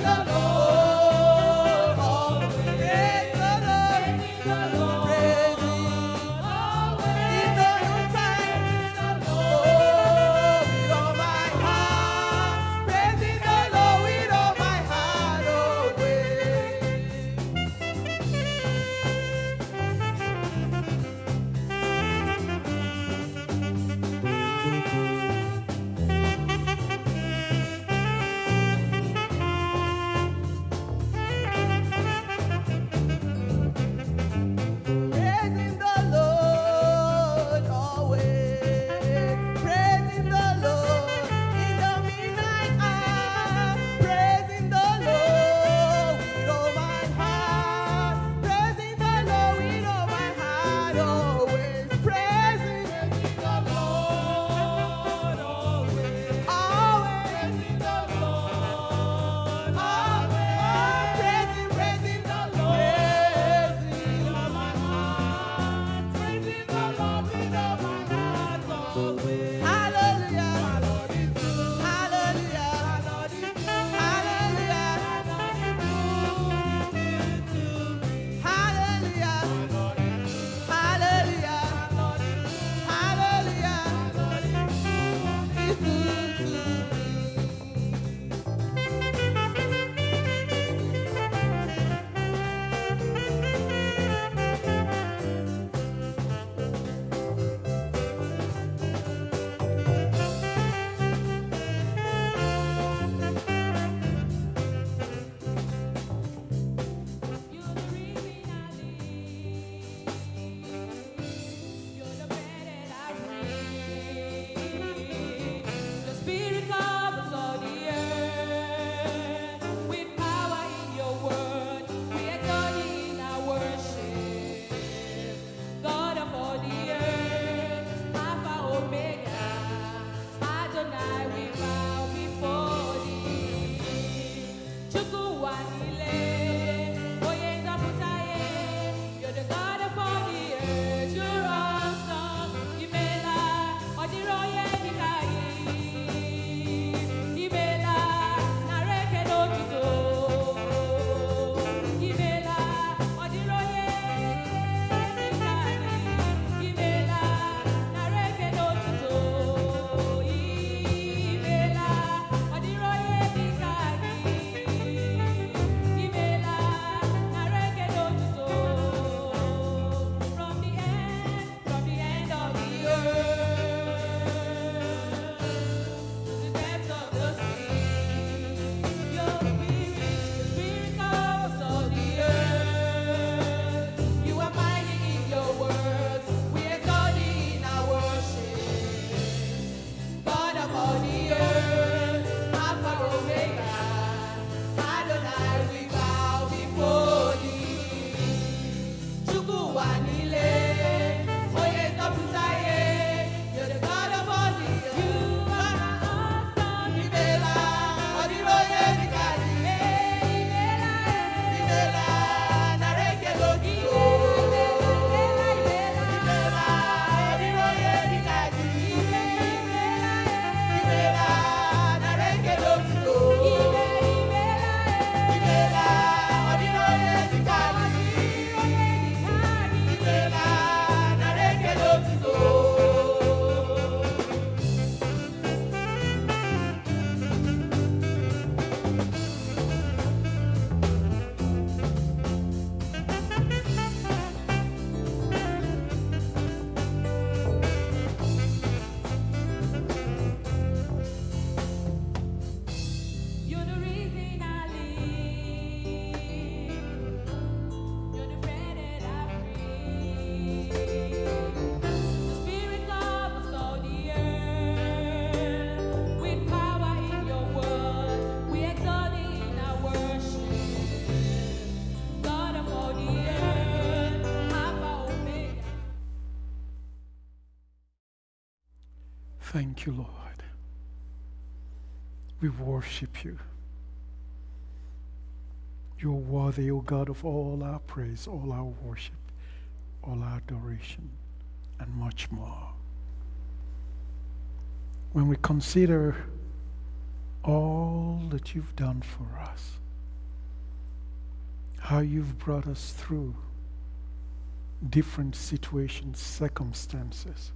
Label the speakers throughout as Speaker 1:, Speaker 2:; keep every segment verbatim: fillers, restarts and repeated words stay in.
Speaker 1: Thank you, Lord. We worship you. You're worthy, O God, of all our praise, all our worship, all our adoration, and much more. When we consider all that you've done for us, how you've brought us through different situations, circumstances,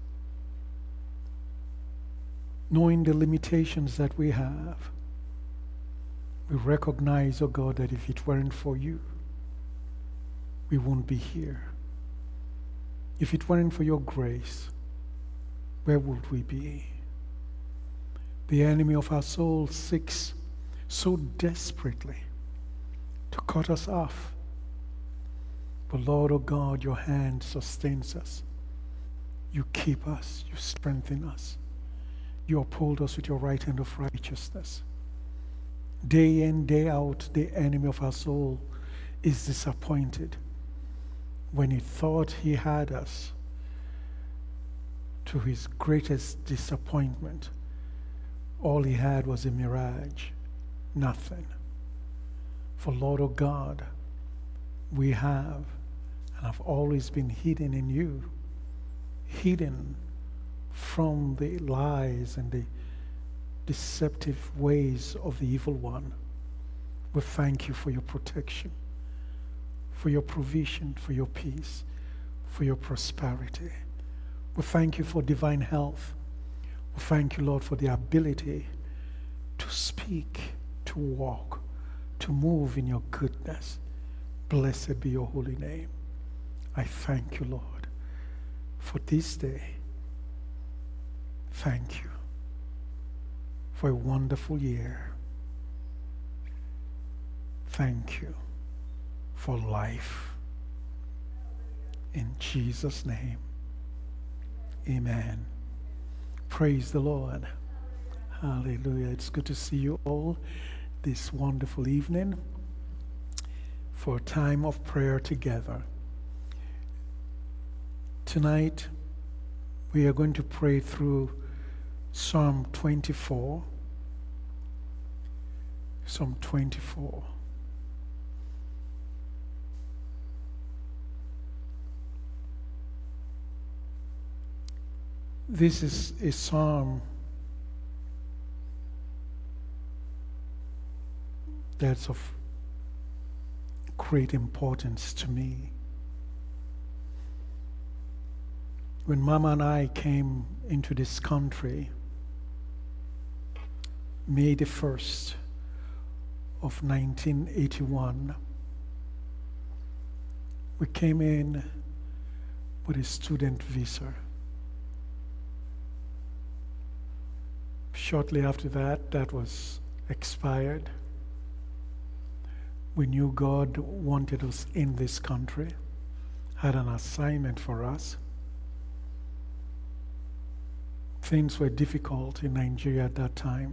Speaker 1: knowing the limitations that we have. We recognize, oh God, that if it weren't for you, we won't be here. If it weren't for your grace, where would we be? The enemy of our soul seeks so desperately to cut us off. But Lord, oh God, your hand sustains us. You keep us. You strengthen us. You uphold us with your right hand of righteousness. Day in, day out, the enemy of our soul is disappointed when he thought he had us. To his greatest disappointment, all he had was a mirage, nothing. For Lord, oh God, we have and have always been hidden in you, hidden from the lies and the deceptive ways of the evil one. We thank you for your protection, for your provision, for your peace, for your prosperity. We thank you for divine health. We thank you, Lord, for the ability to speak, to walk, to move in your goodness. Blessed be your holy name. I thank you, Lord, for this day. Thank you for a wonderful year. Thank you for life. In Jesus' name, amen. Praise the Lord. Hallelujah. It's good to see you all this wonderful evening for a time of prayer together. Tonight, we are going to pray through Psalm twenty-four. Psalm twenty-four. This is a psalm that's of great importance to me. When Mama and I came into this country, May the first of nineteen eighty-one, we came in with a student visa. Shortly after that, that was expired. We knew God wanted us in this country, had an assignment for us. Things were difficult in Nigeria at that time.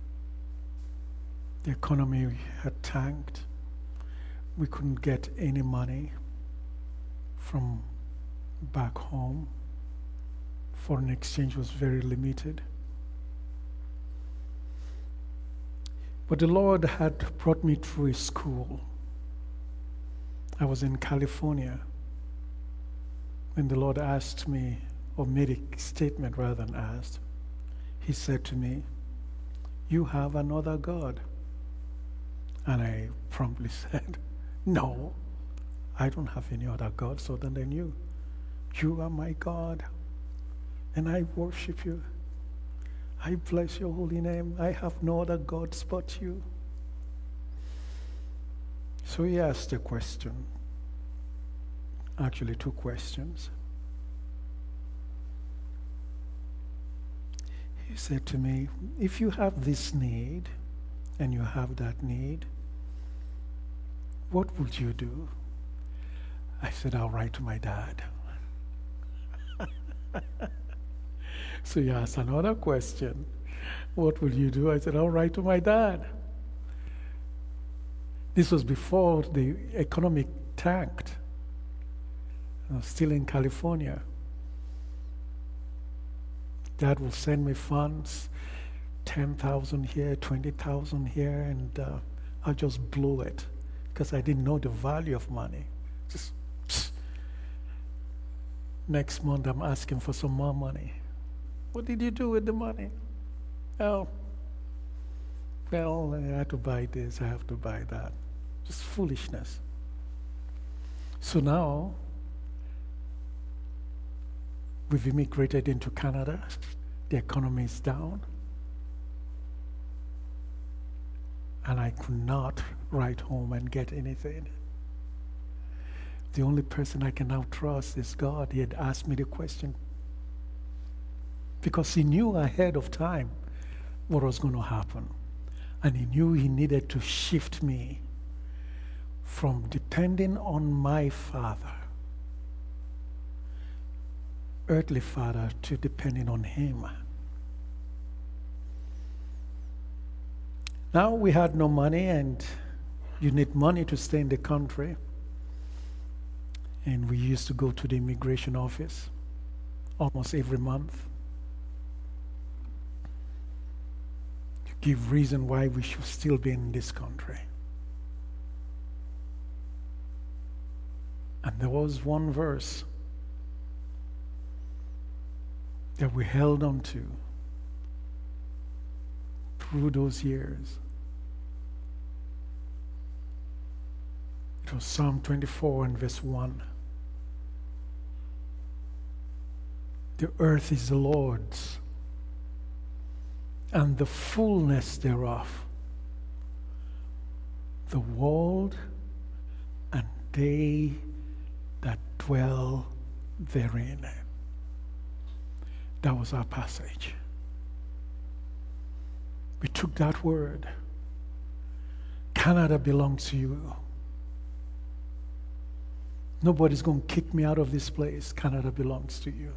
Speaker 1: The economy had tanked. We couldn't get any money from back home. Foreign exchange was very limited. But the Lord had brought me through a school. I was in California when the Lord asked me, or made a statement rather than asked. He said to me, "You have another God." And I promptly said, "No, I don't have any other gods other than you. You are my God, and I worship you. I bless your holy name. I have no other gods but you." So he asked a question, actually two questions. He said to me, "If you have this need, and you have that need, what would you do?" I said, "I'll write to my dad." So he asked another question. "What will you do?" I said, "I'll write to my dad." This was before the economic tanked. I was still in California. Dad will send me funds, ten thousand here, twenty thousand here, and uh, I'll just blow it because I didn't know the value of money. Just psst. Next month, I'm asking for some more money. "What did you do with the money?" "Oh, well, I had to buy this, I have to buy that." Just foolishness. So now, we've immigrated into Canada. The economy is down. And I could not write home and get anything. The only person I can now trust is God. He had asked me the question because he knew ahead of time what was going to happen. And he knew he needed to shift me from depending on my father, earthly father, to depending on him. Now we had no money, and you need money to stay in the country. And we used to go to the immigration office almost every month to give reason why we should still be in this country. And there was one verse that we held on to through those years. It was Psalm twenty-four and verse one. The earth is the Lord's, and the fullness thereof, the world and they that dwell therein. That was our passage. We took that word. Canada belongs to you. Nobody's going to kick me out of this place. Canada belongs to you.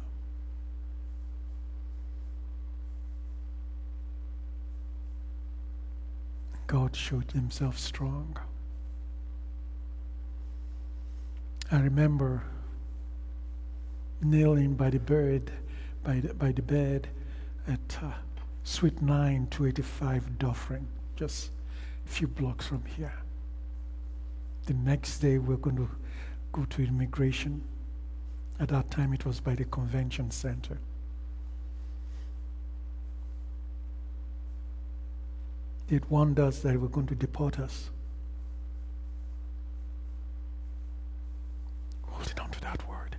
Speaker 1: God showed himself strong. I remember kneeling by the bed, by the, by the bed at uh, Suite nine, two eighty-five Dufferin, just a few blocks from here. The next day we're going to go to immigration. At that time it was by the convention center. It warned us that they were going to deport us. Holding on to that word.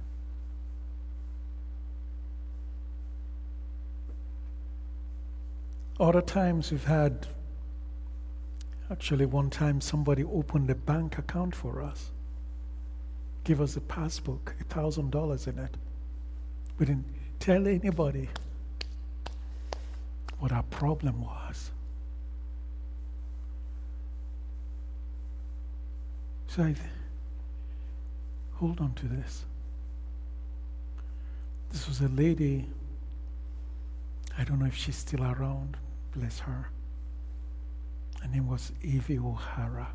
Speaker 1: Other times we've had, actually one time somebody opened a bank account for us. Give us a passbook, a thousand dollars in it. We didn't tell anybody what our problem was. So I hold on to this. This was a lady, I don't know if she's still around, bless her. Her name was Evie O'Hara.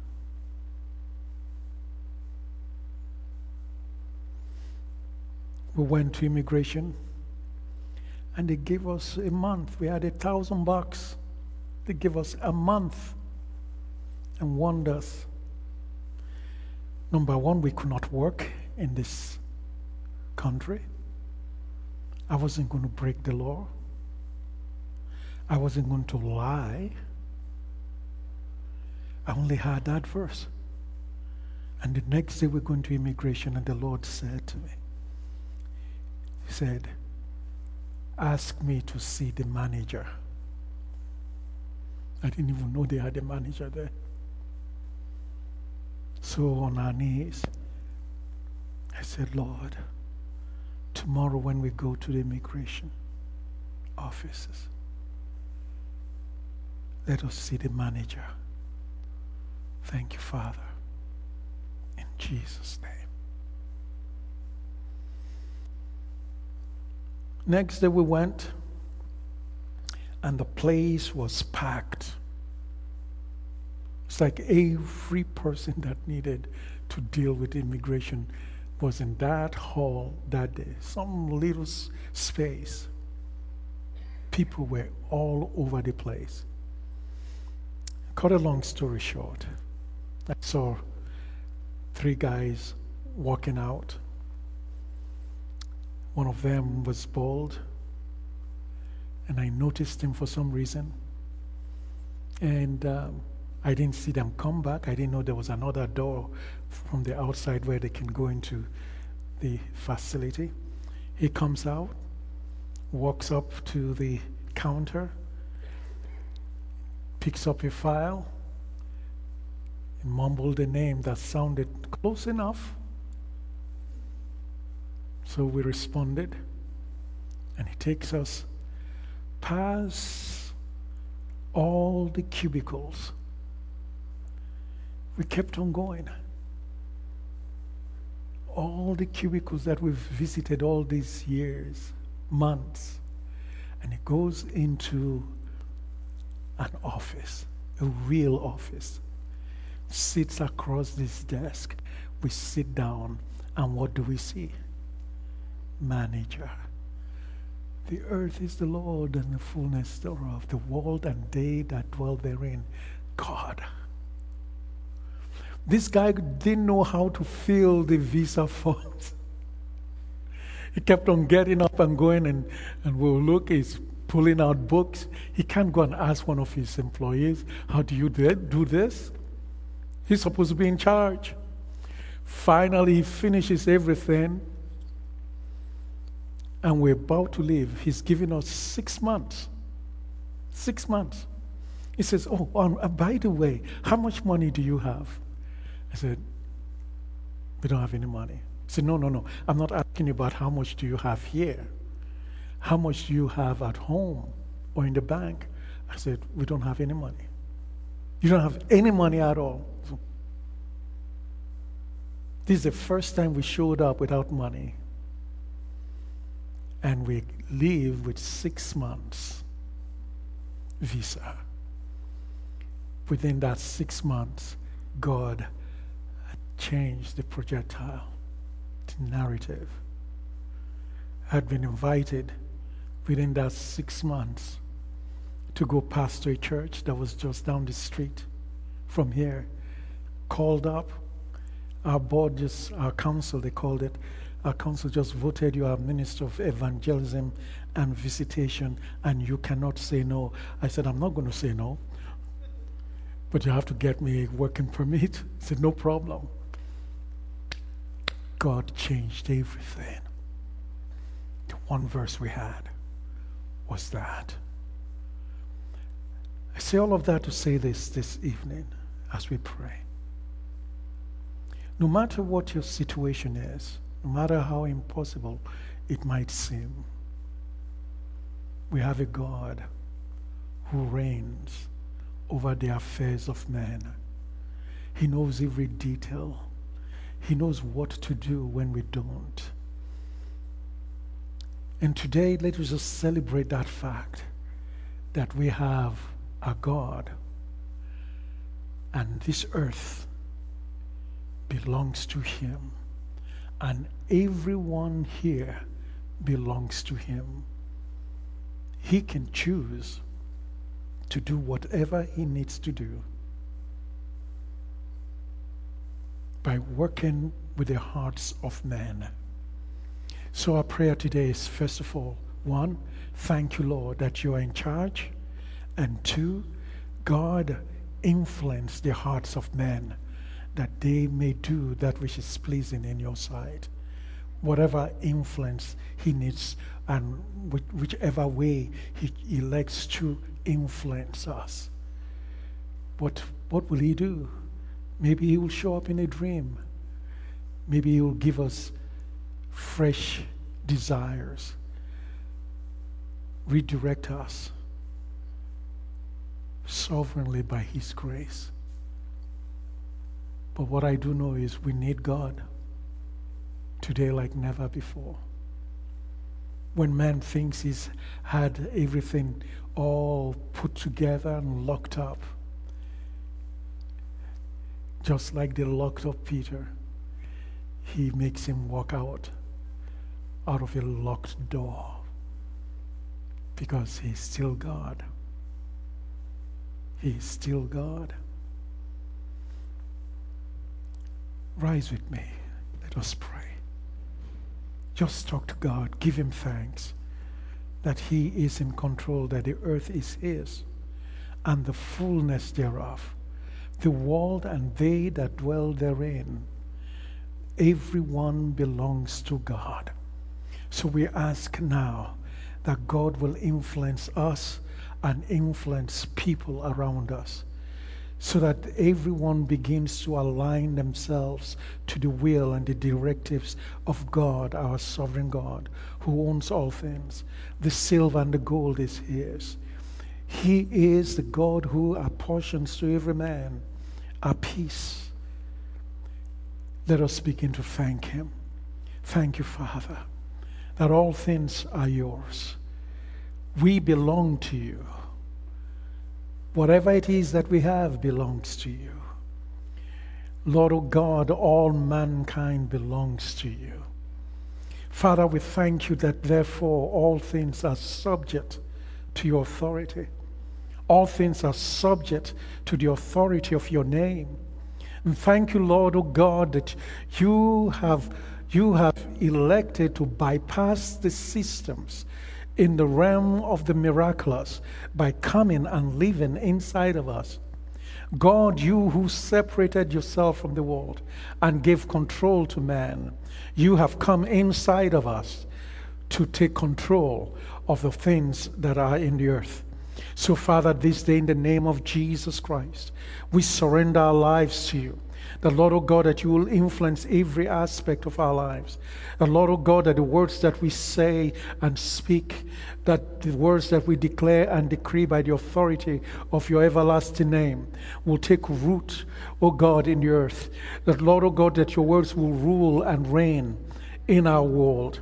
Speaker 1: We went to immigration and they gave us a month. We had a thousand bucks. They gave us a month and warned us. Number one, we could not work in this country. I wasn't going to break the law. I wasn't going to lie. I only had that verse. And the next day we're going to immigration, and the Lord said to me, He said, ask me to see the manager. I didn't even know they had a manager there. So on our knees, I said, Lord, tomorrow when we go to the immigration offices, let us see the manager. Thank you, Father. In Jesus' name. Next day we went, and the place was packed. It's like every person that needed to deal with immigration was in that hall that day, some little s- space. People were all over the place. Cut a long story short, I saw three guys walking out. One of them was bald, and I noticed him for some reason. And um, I didn't see them come back. I didn't know there was another door from the outside where they can go into the facility. He comes out, walks up to the counter, picks up a file, and mumbled a name that sounded close enough. So we responded, and he takes us past all the cubicles. We kept on going. All the cubicles that we've visited all these years, months, and it goes into an office, a real office. Sits across this desk. We sit down, and what do we see? Manager. The earth is the Lord and the fullness thereof, the world and they that dwell therein. God. This guy didn't know how to fill the visa forms. He kept on getting up and going, and, and we'll look, he's pulling out books. He can't go and ask one of his employees, how do you do this? He's supposed to be in charge. Finally, he finishes everything, and we're about to leave. He's giving us six months. Six months. He says, oh, uh, by the way, how much money do you have? I said, we don't have any money. He said, no, no, no. I'm not asking you about how much do you have here. How much do you have at home or in the bank? I said, we don't have any money. You don't have any money at all. So, this is the first time we showed up without money. And we leave with six months visa. Within that six months, God had changed the projectile, the narrative. I had been invited within that six months to go pastor a church that was just down the street from here. Called up, our board just, our council, they called it, our council just voted you are minister of evangelism and visitation, and you cannot say no. I said, I'm not going to say no, but you have to get me a working permit. I said, no problem. God changed everything. The one verse we had was that. I say all of that to say this this evening as we pray. No matter what your situation is, no matter how impossible it might seem, we have a God who reigns over the affairs of men. He knows every detail. He knows what to do when we don't. And today, let us just celebrate that fact that we have a God, and this earth belongs to Him, and everyone here belongs to Him. He can choose to do whatever He needs to do by working with the hearts of men. So our prayer today is, first of all, one, thank you, Lord, that you are in charge. And two, God, influence the hearts of men that they may do that which is pleasing in your sight. Whatever influence He needs and which, whichever way He elects to influence us. What, what will He do? Maybe He will show up in a dream. Maybe He will give us fresh desires. Redirect us sovereignly by His grace. But what I do know is we need God today like never before. When man thinks he's had everything all put together and locked up, just like they locked up Peter, He makes him walk out, out of a locked door, because He's still God. He is still God. Rise with me. Let us pray. Just talk to God. Give Him thanks that He is in control, that the earth is His and the fullness thereof, the world and they that dwell therein. Everyone belongs to God. So we ask now that God will influence us and influence people around us, so that everyone begins to align themselves to the will and the directives of God, our sovereign God, who owns all things. The silver and the gold is his. He is the God who apportions to every man a peace. Let us begin to thank him. Thank you, Father, that all things are yours. We belong to you. Whatever it is that we have belongs to you. Lord, O God, all mankind belongs to you. Father, we thank you that therefore all things are subject to your authority. All things are subject to the authority of your name. And thank you, Lord, O God, that you have, you have elected to bypass the systems in the realm of the miraculous by coming and living inside of us. God, you who separated yourself from the world and gave control to man, you have come inside of us to take control of the things that are in the earth. So, Father, this day in the name of Jesus Christ, we surrender our lives to you. The Lord, oh God, that you will influence every aspect of our lives. The Lord, oh God, that the words that we say and speak, that the words that we declare and decree by the authority of your everlasting name will take root, oh God, in the earth. That, Lord, oh God, that your words will rule and reign in our world.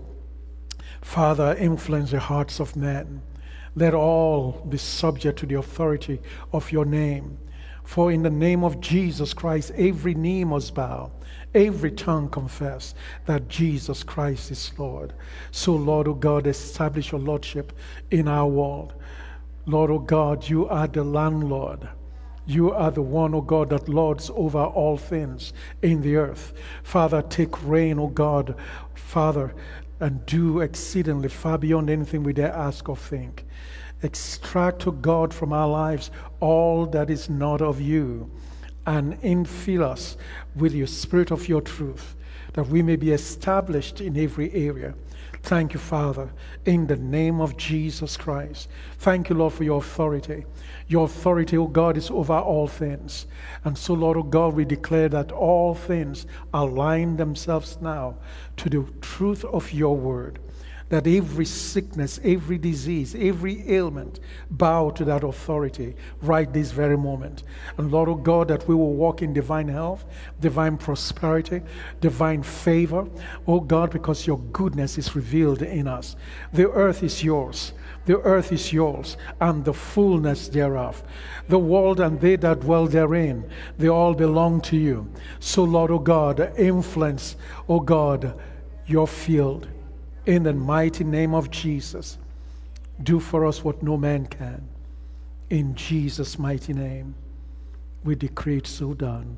Speaker 1: Father, influence the hearts of men. Let all be subject to the authority of your name. For in the name of Jesus Christ, every knee must bow, every tongue confess that Jesus Christ is Lord. So, Lord, O God, establish your lordship in our world. Lord, O God, you are the landlord. You are the one, O God, that lords over all things in the earth. Father, take reign, O God, Father, and do exceedingly far beyond anything we dare ask or think. Extract, to God, from our lives all that is not of you, and infill us with your spirit of your truth, that we may be established in every area. Thank you, Father, in the name of Jesus Christ. Thank you, Lord, for your authority. Your authority, O God, is over all things. And so, Lord, O God, we declare that all things align themselves now to the truth of your word. That every sickness, every disease, every ailment bow to that authority right this very moment. And Lord, oh God, that we will walk in divine health, divine prosperity, divine favor. Oh God, because your goodness is revealed in us. The earth is yours. The earth is yours, and the fullness thereof. The world and they that dwell therein, they all belong to you. So, Lord, oh God, influence, oh God, your field. In the mighty name of Jesus, do for us what no man can. In Jesus' mighty name, we decree it so done.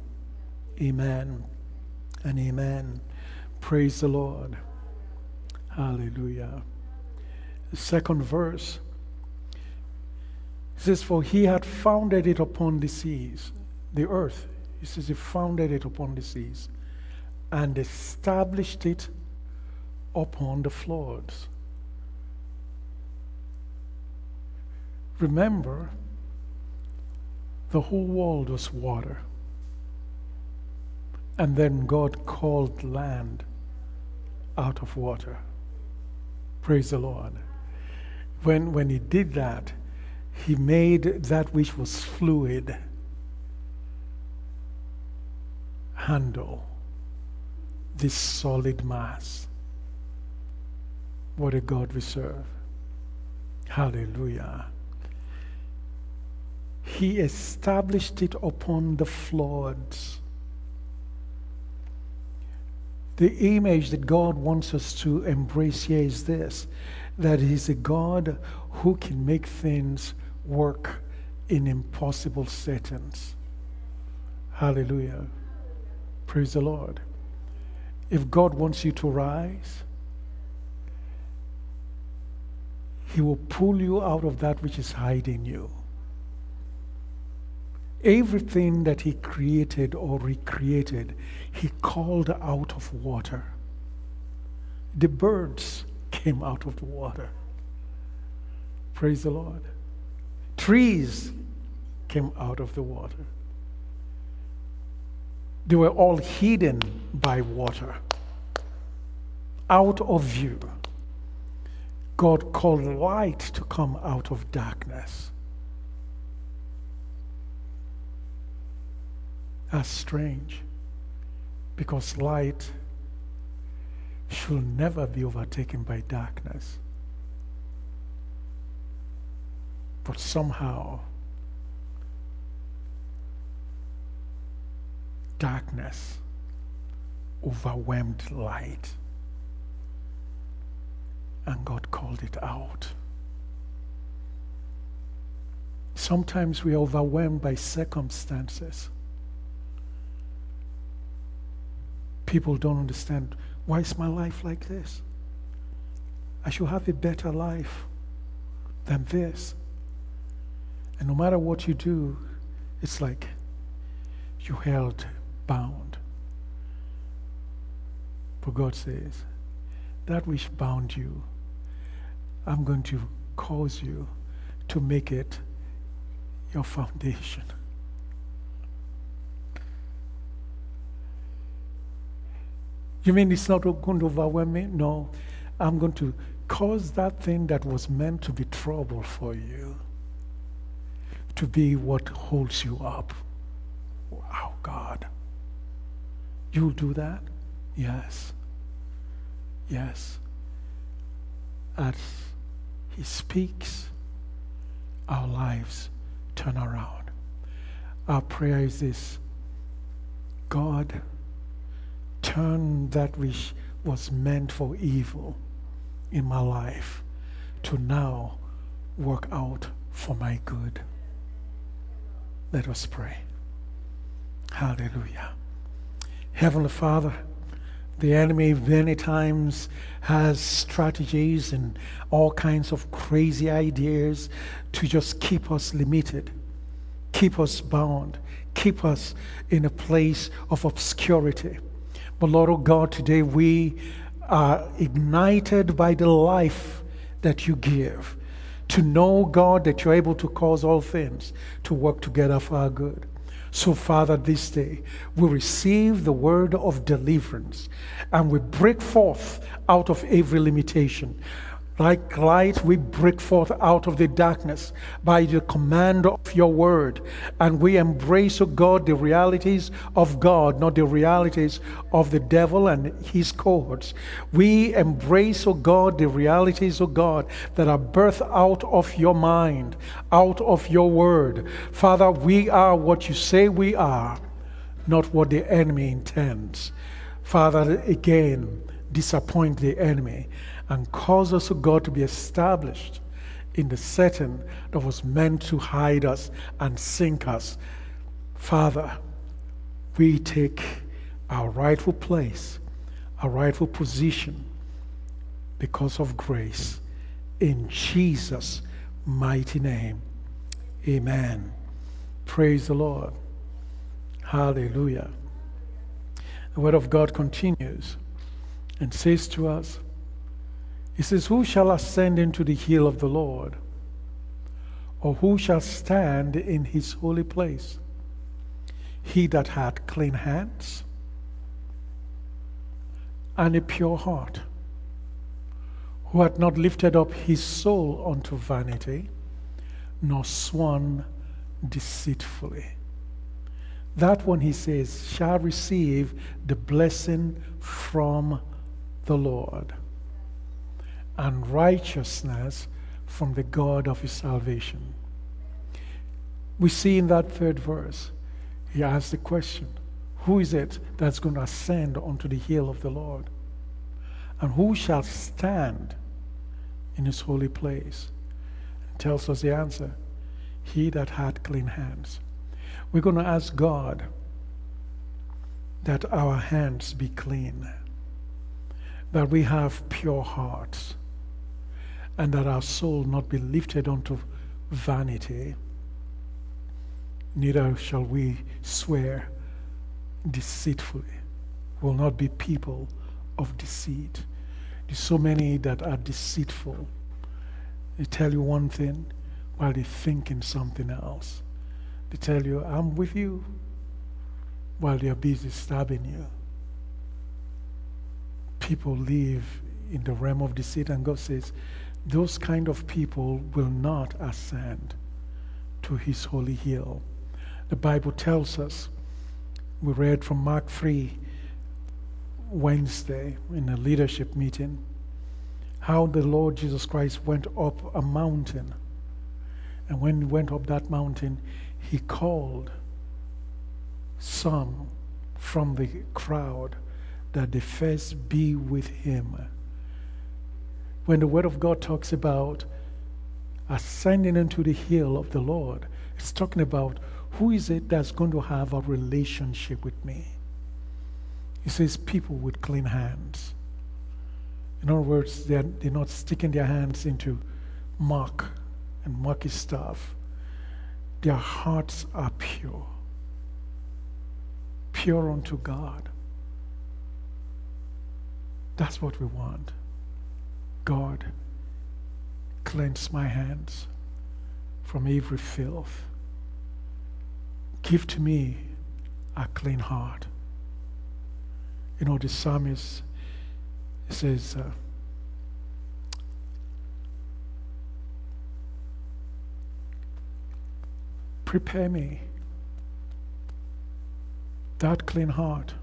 Speaker 1: Amen and amen. Praise the Lord. Hallelujah. The second verse says, for he had founded it upon the seas, the earth. He says he founded it upon the seas and established it upon the floods. Remember, the whole world was water. And then God called land out of water. Praise the Lord. When, when he did that, he made that which was fluid handle this solid mass. What a God we serve. Hallelujah. He established it upon the floods. The image that God wants us to embrace here is this, that he's a God who can make things work in impossible settings. Hallelujah. Praise the Lord. If God wants you to rise, he will pull you out of that which is hiding you. Everything that he created or recreated, he called out of water. The birds came out of the water. Praise the Lord. Trees came out of the water. They were all hidden by water. Out of view. God called light to come out of darkness. That's strange, because light should never be overtaken by darkness. But somehow, darkness overwhelmed light, and God called it out. Sometimes we are overwhelmed by circumstances. People don't understand, why is my life like this? I should have a better life than this. And no matter what you do, it's like you're held bound. But God says, that which bound you, I'm going to cause you to make it your foundation. You mean it's not going to overwhelm me? No. I'm going to cause that thing that was meant to be trouble for you to be what holds you up. Wow, God. You'll do that? Yes. Yes. As he speaks, our lives turn around. Our prayer is this: God, turn that which was meant for evil in my life to now work out for my good. Let us pray. Hallelujah. Heavenly Father, the enemy many times has strategies and all kinds of crazy ideas to just keep us limited, keep us bound, keep us in a place of obscurity. But Lord, oh God, today we are ignited by the life that you give, to know, God, that you're able to cause all things to work together for our good. So, Father, this day we receive the word of deliverance and we break forth out of every limitation. Like light, we break forth out of the darkness by the command of your word. And we embrace, oh God, the realities of God, not the realities of the devil and his cohorts. We embrace, oh God, the realities, oh God, that are birthed out of your mind, out of your word. Father, we are what you say we are, not what the enemy intends. Father, again, disappoint the enemy and cause us, O God, to be established in the setting that was meant to hide us and sink us. Father, we take our rightful place, our rightful position because of grace. In Jesus' mighty name, amen. Praise the Lord. Hallelujah. The word of God continues and says to us, he says, who shall ascend into the hill of the Lord? Or who shall stand in his holy place? He that hath clean hands and a pure heart, who hath not lifted up his soul unto vanity, nor sworn deceitfully. That one, he says, shall receive the blessing from the Lord, and righteousness from the God of his salvation. We see in that third verse, he asks the question, who is it that's going to ascend onto the hill of the Lord? And who shall stand in his holy place? And tells us the answer, he that hath clean hands. We're going to ask God that our hands be clean, that we have pure hearts, and that our soul not be lifted unto vanity, neither shall we swear deceitfully. We will not be people of deceit. There's so many that are deceitful. They tell you one thing while they're thinking something else. They tell you, I'm with you, while they're busy stabbing you. People live in the realm of deceit, and God says, those kind of people will not ascend to his holy hill. The Bible tells us, we read from Mark three, Wednesday, in a leadership meeting, how the Lord Jesus Christ went up a mountain. And when he went up that mountain, he called some from the crowd that they first be with him. When the Word of God talks about ascending into the hill of the Lord, it's talking about who is it that's going to have a relationship with me. He says people with clean hands. In other words, they're, they're not sticking their hands into muck and mucky stuff. Their hearts are pure. Pure unto God. That's what we want. God, cleanse my hands from every filth. Give to me a clean heart. You know, the psalmist says, uh, prepare me that clean heart.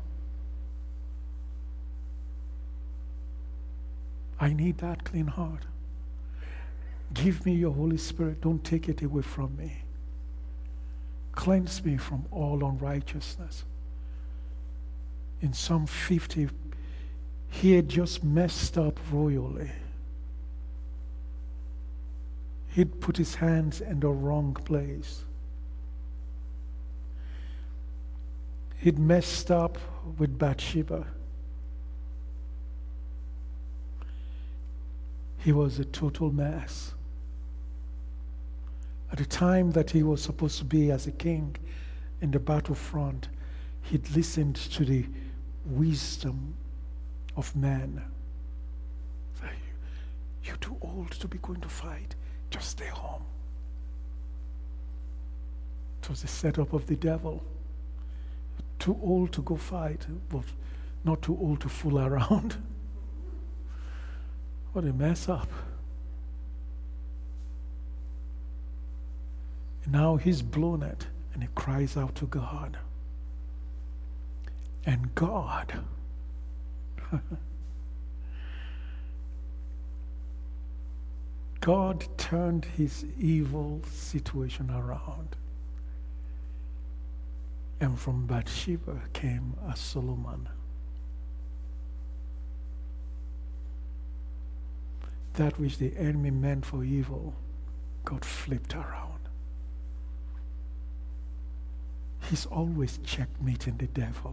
Speaker 1: I need that clean heart. Give me your Holy Spirit. Don't take it away from me. Cleanse me from all unrighteousness. In Psalm fifty, he had just messed up royally. He'd put his hands in the wrong place. He'd messed up with Bathsheba. He was a total mess. At the time that he was supposed to be as a king in the battlefront, he'd listened to the wisdom of men. You're too old to be going to fight. Just stay home. It was the setup of the devil. Too old to go fight, but not too old to fool around. What a mess up. And now he's blown it, and he cries out to God. And God, God turned his evil situation around. And from Bathsheba came a Solomon. That which the enemy meant for evil, God flipped around. He's always checkmating the devil.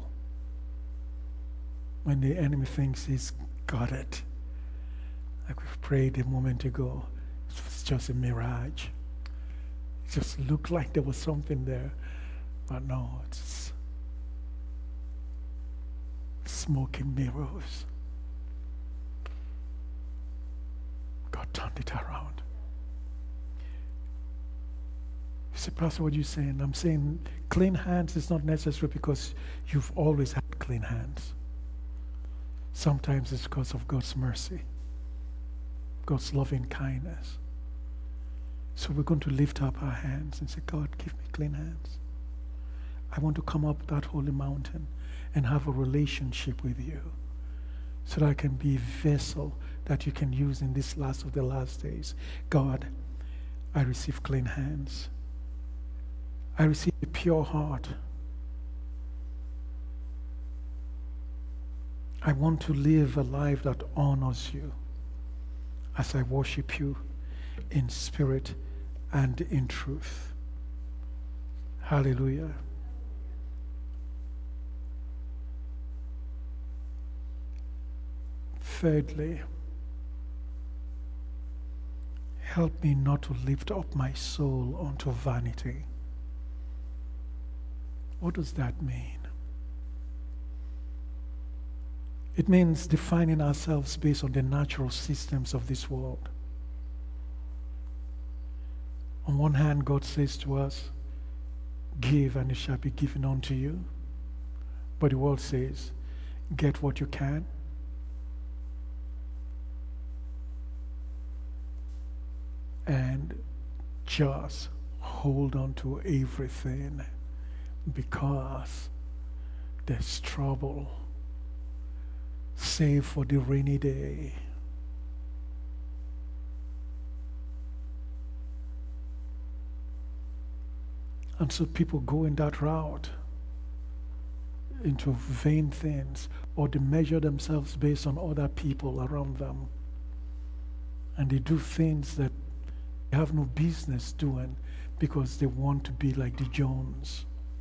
Speaker 1: When the enemy thinks he's got it, like we prayed a moment ago, it was just a mirage. It just looked like there was something there, but no, it's smoking mirrors. God turned it around. You say, Pastor, what are you saying? I'm saying clean hands is not necessary because you've always had clean hands. Sometimes it's because of God's mercy, God's loving kindness. So we're going to lift up our hands and say, God, give me clean hands. I want to come up that holy mountain and have a relationship with you so that I can be a vessel that you can use in this last of the last days. God, I receive clean hands. I receive a pure heart. I want to live a life that honors you as I worship you in spirit and in truth. Hallelujah. Thirdly, help me not to lift up my soul unto vanity. What does that mean? It means defining ourselves based on the natural systems of this world. On one hand, God says to us, give and it shall be given unto you. But the world says, get what you can. And just hold on to everything because there's trouble. Save for the rainy day. And so people go in that route into vain things, or they measure themselves based on other people around them. And they do things that they have no business doing because they want to be like the Jones.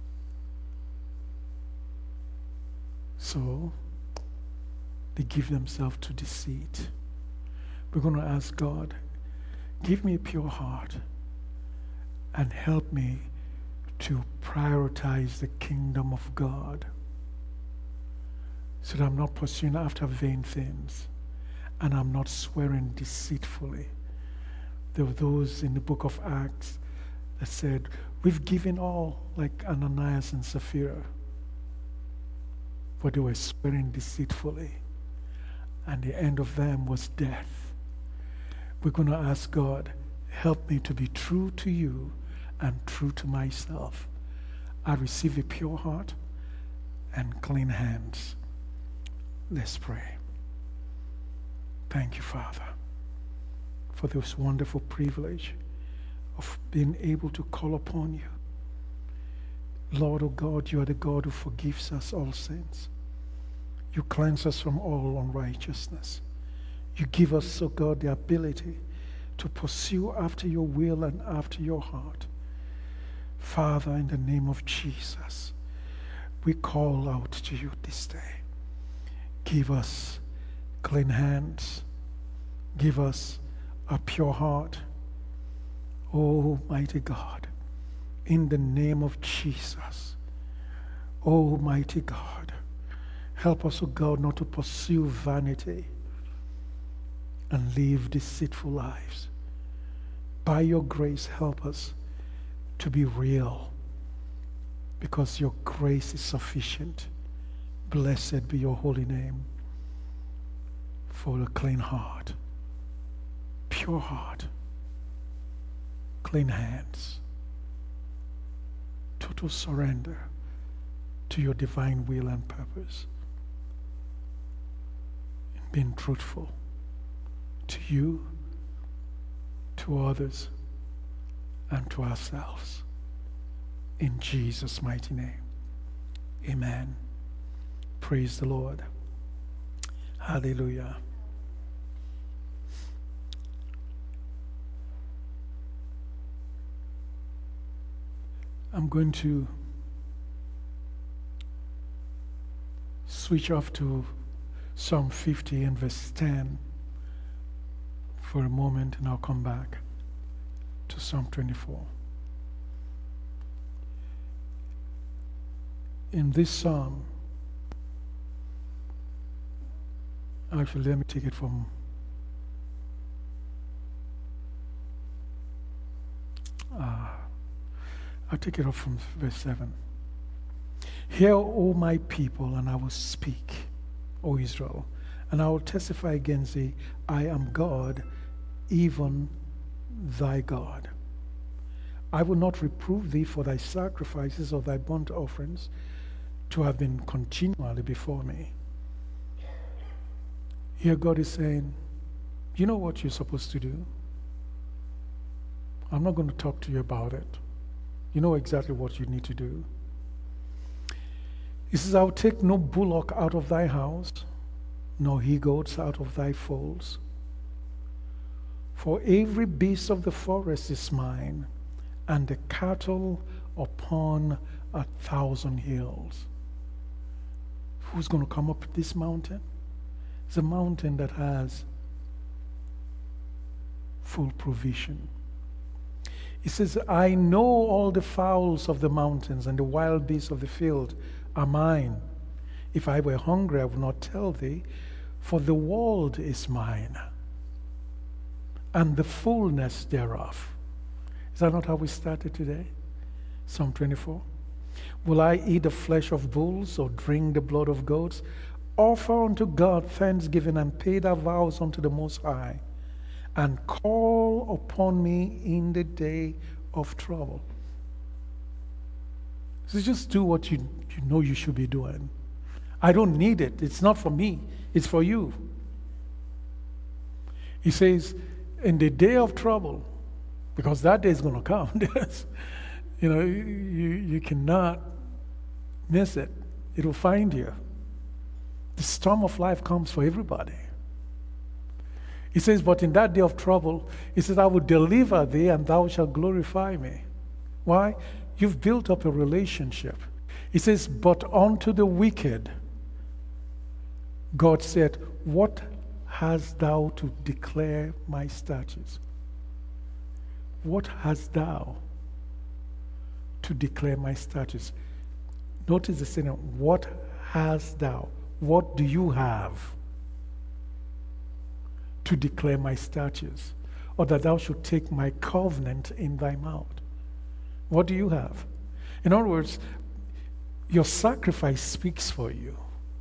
Speaker 1: So they give themselves to deceit. We're going to ask God, give me a pure heart and help me to prioritize the kingdom of God so that I'm not pursuing after vain things and I'm not swearing deceitfully. There were those in the book of Acts that said, we've given all, like Ananias and Sapphira, but they were swearing deceitfully, and the end of them was death. We're going to ask God, help me to be true to you and true to myself. I receive a pure heart and clean hands. Let's pray. Thank you, Father, for this wonderful privilege of being able to call upon you. Lord, oh God, you are the God who forgives us all sins. You cleanse us from all unrighteousness. You give us, oh God, the ability to pursue after your will and after your heart. Father, in the name of Jesus, we call out to you this day. Give us clean hands. Give us a pure heart. Oh, mighty God, in the name of Jesus, oh, mighty God, help us, oh God, not to pursue vanity and live deceitful lives. By your grace, help us to be real, because your grace is sufficient. Blessed be your holy name for a clean heart, pure heart, clean hands, total surrender to your divine will and purpose, and being truthful to you, to others, and to ourselves. In Jesus' mighty name, amen. Praise the Lord. Hallelujah. I'm going to switch off to Psalm fifty and verse ten for a moment, and I'll come back to Psalm twenty-four. In this psalm, actually, let me take it from uh, I'll take it off from verse seven. Hear, O my people, and I will speak, O Israel, and I will testify against thee, I am God, even thy God. I will not reprove thee for thy sacrifices or thy burnt offerings to have been continually before me. Here God is saying, you know what you're supposed to do? I'm not going to talk to you about it. You know exactly what you need to do. He says, I will take no bullock out of thy house, nor he-goats out of thy folds. For every beast of the forest is mine, and the cattle upon a thousand hills. Who's going to come up this mountain? It's a mountain that has full provision. He says, I know all the fowls of the mountains and the wild beasts of the field are mine. If I were hungry, I would not tell thee, for the world is mine, and the fullness thereof. Is that not how we started today? Psalm twenty-four. Will I eat the flesh of bulls or drink the blood of goats? Offer unto God thanksgiving and pay thy vows unto the Most High, and call upon me in the day of trouble. So just do what you, you know you should be doing. I don't need it. It's not for me. It's for you. He says, in the day of trouble, because that day is going to come. You know, you, you cannot miss it. It will find you. The storm of life comes for everybody. He says, but in that day of trouble, he says, I will deliver thee and thou shalt glorify me. Why? You've built up a relationship. He says, but unto the wicked, God said, what hast thou to declare my statutes? What hast thou to declare my statutes? Notice the sentence, what hast thou? What do you have to declare my statutes? Or that thou should take my covenant in thy mouth? What do you have? In other words, your sacrifice speaks for you.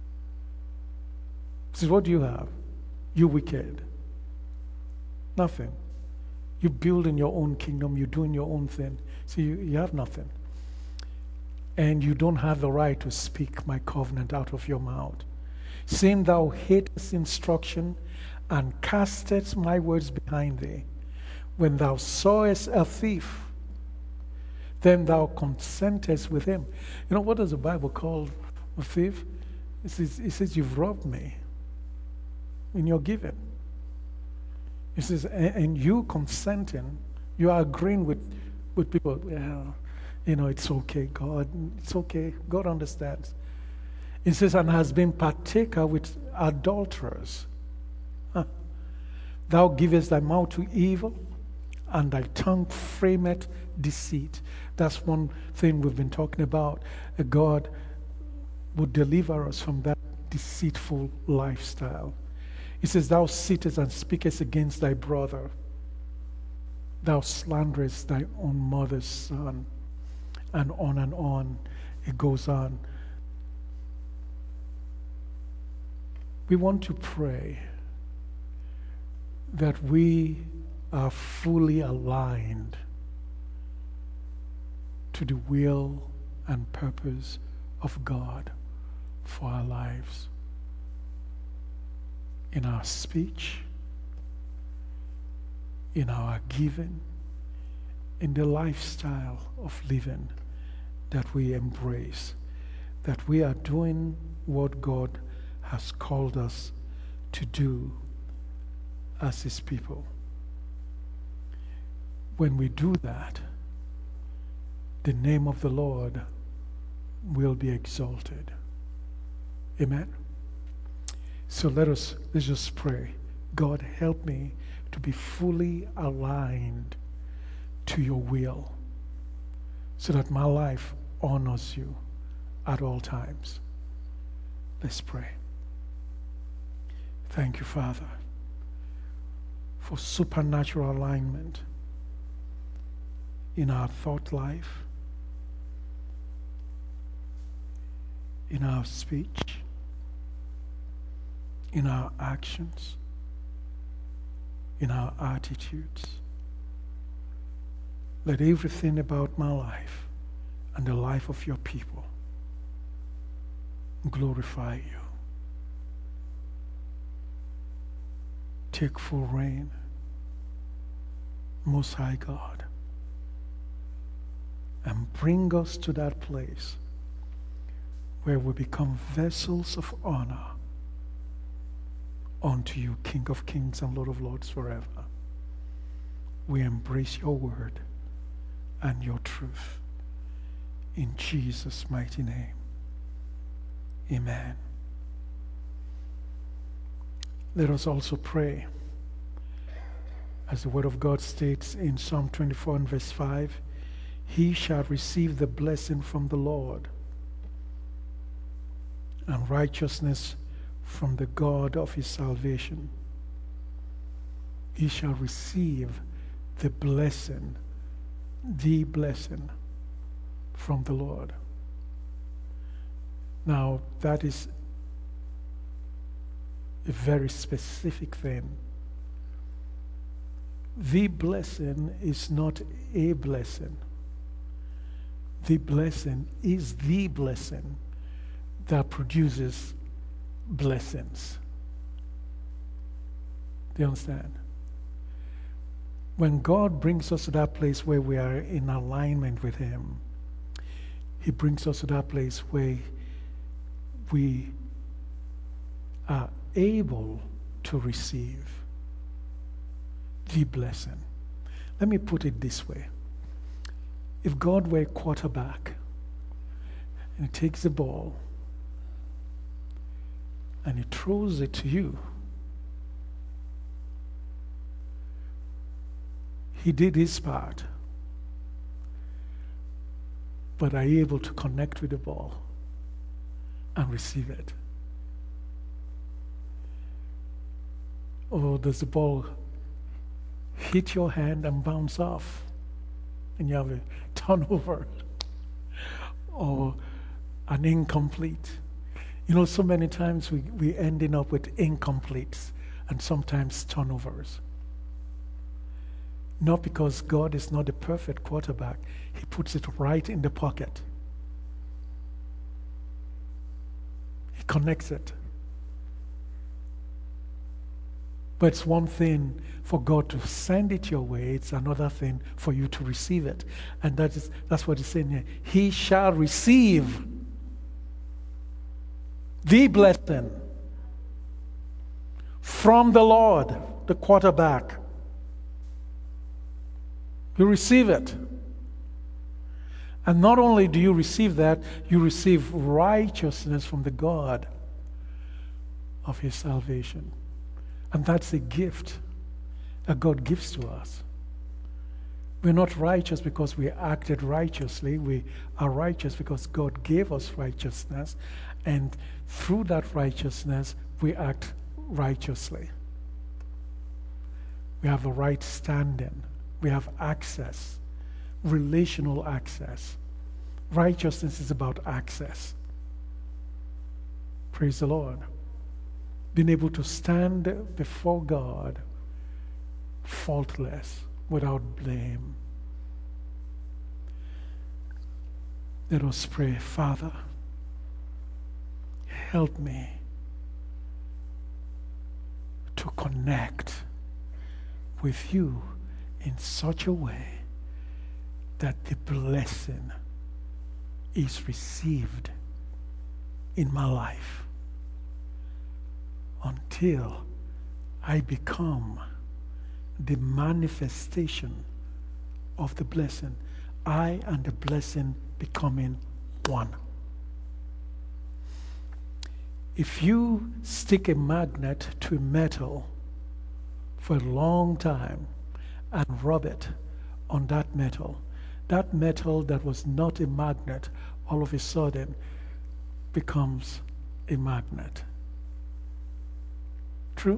Speaker 1: Says, what do you have? You wicked. Nothing. You build in your own kingdom, you're doing your own thing. So you, you have nothing. And you don't have the right to speak my covenant out of your mouth. Seeing thou hatest instruction and castest my words behind thee, when thou sawest a thief, then thou consentest with him. You know, what does the Bible call a thief? It says, it says you've robbed me in your giving. It says, and, and you consenting, you are agreeing with, with people. Well, you know, it's okay, God. It's okay. God understands. It says, and has been partaker with adulterers. Huh. Thou givest thy mouth to evil, and thy tongue frameth deceit. That's one thing we've been talking about. Uh, God would deliver us from that deceitful lifestyle. He says, thou sittest and speakest against thy brother. Thou slanderest thy own mother's son. And on and on it goes on. We want to pray that we are fully aligned to the will and purpose of God for our lives. In our speech, in our giving, in the lifestyle of living that we embrace, that we are doing what God has called us to do as His people. When we do that, the name of the Lord will be exalted. Amen? So let us, let's just pray. God, help me to be fully aligned to your will so that my life honors you at all times. Let's pray. Thank you, Father, for supernatural alignment in our thought life, in our speech, in our actions, in our attitudes. Let everything about my life and the life of your people glorify you. Take full reign, Most High God, and bring us to that place where we become vessels of honor unto you, King of Kings and Lord of Lords forever. We embrace your word and your truth. In Jesus' mighty name. Amen. Let us also pray As the word of God states in Psalm twenty-four and verse five, he shall receive the blessing from the Lord and righteousness from the God of his salvation. He shall receive the blessing, the blessing from the Lord. Now, that is a very specific thing. The blessing is not a blessing. The blessing is the blessing that produces blessings. Do you understand? When God brings us to that place where we are in alignment with him, he brings us to that place where we are able to receive the blessing. Let me put it this way. If God were a quarterback and he takes the ball and he throws it to you, he did his part. But are you able to connect with the ball and receive it? Or does the ball hit your hand and bounce off and you have a turnover or an incomplete? You know, so many times we, we ending up with incompletes and sometimes turnovers. Not because God is not a perfect quarterback. He puts it right in the pocket. He connects it. But it's one thing for God to send it your way. It's another thing for you to receive it. And that is that's what he's saying here. He shall receive the blessing from the Lord, the quarterback. You receive it. And not only do you receive that, you receive righteousness from the God of his salvation. And that's a gift that God gives to us. We're not righteous because we acted righteously. We are righteous because God gave us righteousness. And through that righteousness, we act righteously. We have a right standing. We have access, relational access. Righteousness is about access. Praise the Lord. Being able to stand before God faultless, without blame. Let us pray. Father, help me to connect with you in such a way that the blessing is received in my life until I become the manifestation of the blessing. I and the blessing becoming one. If you stick a magnet to a metal for a long time and rub it on that metal, that metal that was not a magnet all of a sudden becomes a magnet. True?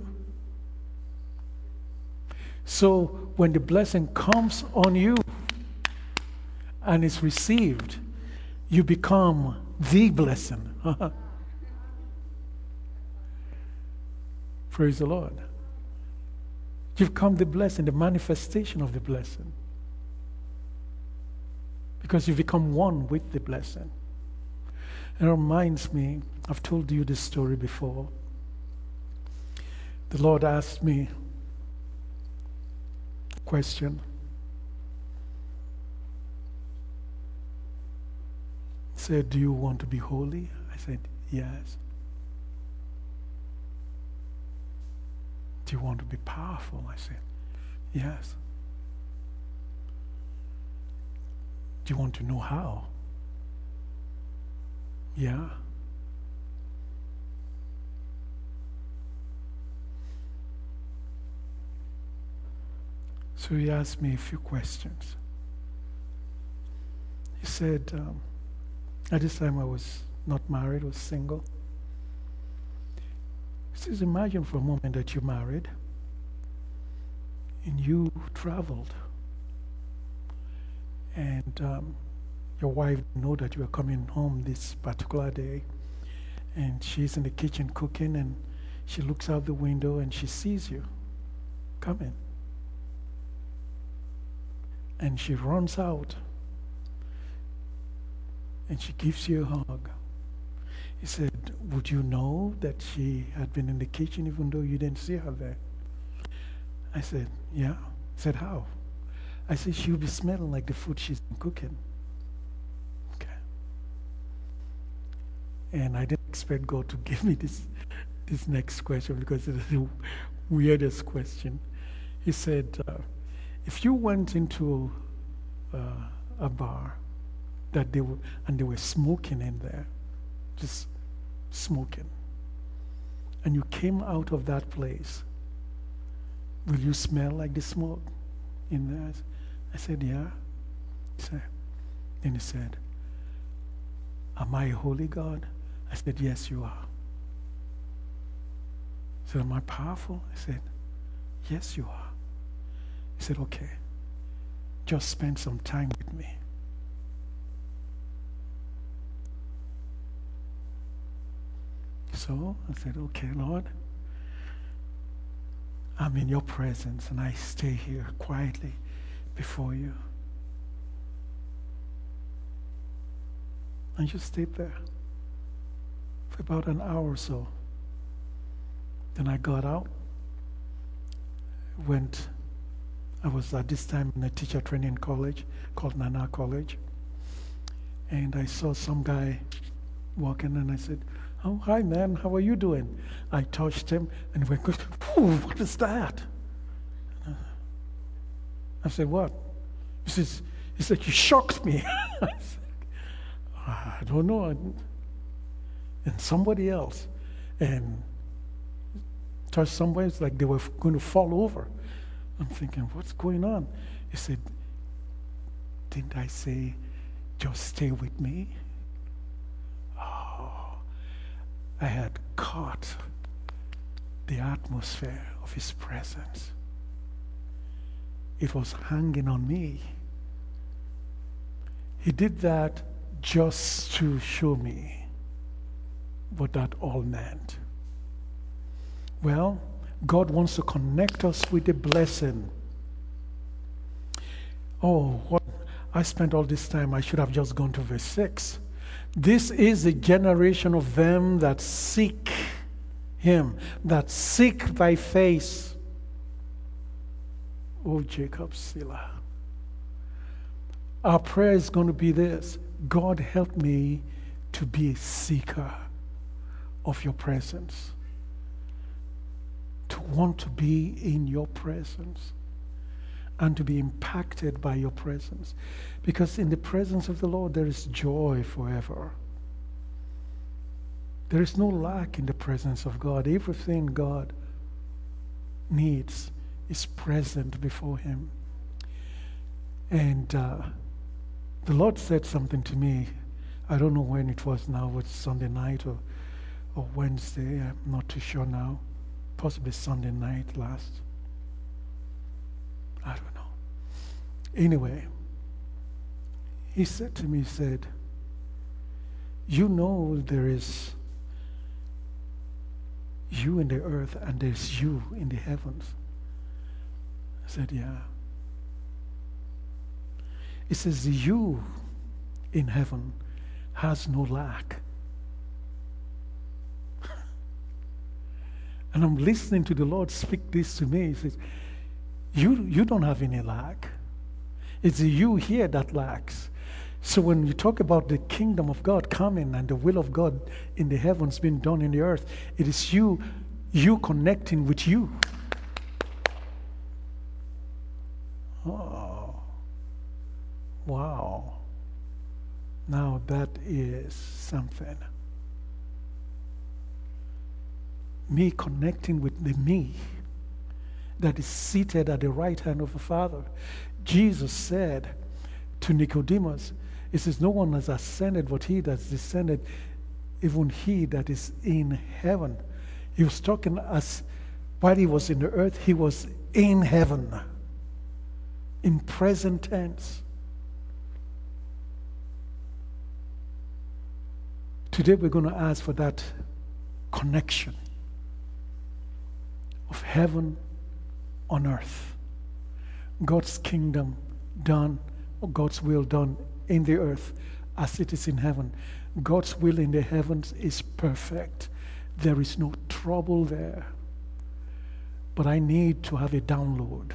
Speaker 1: So when the blessing comes on you and is received, you become the blessing. Praise the Lord. You've become the blessing, the manifestation of the blessing. Because you've become one with the blessing. It reminds me, I've told you this story before. The Lord asked me a question. He said, do you want to be holy? I said, yes. Do you want to be powerful? I said, yes. Do you want to know how? Yeah. So he asked me a few questions. He said, um, at this time I was not married, I was single. He says, imagine for a moment that you're married and you traveled and um, your wife know that you are coming home this particular day, and she's in the kitchen cooking, and she looks out the window and she sees you coming. And she runs out and she gives you a hug. He said, would you know that she had been in the kitchen even though you didn't see her there? I said, yeah. He said, how? I said, she'll be smelling like the food she's been cooking. Okay. And I didn't expect God to give me this, this next question because it's the weirdest question. He said, uh, if you went into uh, a bar that they were, and they were smoking in there, just smoking, and you came out of that place, will you smell like the smoke in there? I said, yeah. He said, then he said, am I a holy God? I said, yes, you are. He said, am I powerful? I said, yes, you are. He said, okay, just spend some time with me. So I said, okay, Lord, I'm in your presence and I stay here quietly before you. And just stayed there for about an hour or so. Then I got out, went, I was at this time in a teacher training college called Nana College. And I saw some guy walking and I said, oh, hi man, how are you doing? I touched him and he went, what is that? I said, what? He says, he said, you shocked me. I said, I don't know. And somebody else. And touched somebody, it's like they were going to fall over. I'm thinking, what's going on? He said, didn't I say, just stay with me? Oh, I had caught the atmosphere of his presence. It was hanging on me. He did that just to show me what that all meant. Well, God wants to connect us with the blessing. Oh, what I spent all this time, I should have just gone to verse six. This is the generation of them that seek him, that seek thy face. Oh, Jacob, Selah. Our prayer is going to be this: God, help me to be a seeker of your presence, to want to be in your presence and to be impacted by your presence. Because in the presence of the Lord, there is joy forever. There is no lack in the presence of God. Everything God needs is present before him. And uh, the Lord said something to me. I don't know when it was now, was it Sunday night or, or Wednesday? I'm not too sure now. Possibly Sunday night last. I don't know. Anyway, he said to me, he said, you know there is you in the earth and there's you in the heavens. I said, yeah. It says, the you in heaven has no lack. And I'm listening to the Lord speak this to me. He says, you, you don't have any lack. It's the you here that lacks. So when you talk about the kingdom of God coming and the will of God in the heavens being done in the earth, it is you, you connecting with you. Oh, wow. Now that is something. Me connecting with the me that is seated at the right hand of the Father. Jesus said to Nicodemus, he says, no one has ascended but he that's descended, even he that is in heaven. He was talking as while he was in the earth, he was in heaven, in present tense. Today we're going to ask for that connection of heaven on earth. God's kingdom done, or God's will done in the earth as it is in heaven. God's will in the heavens is perfect. There is no trouble there. But I need to have a download.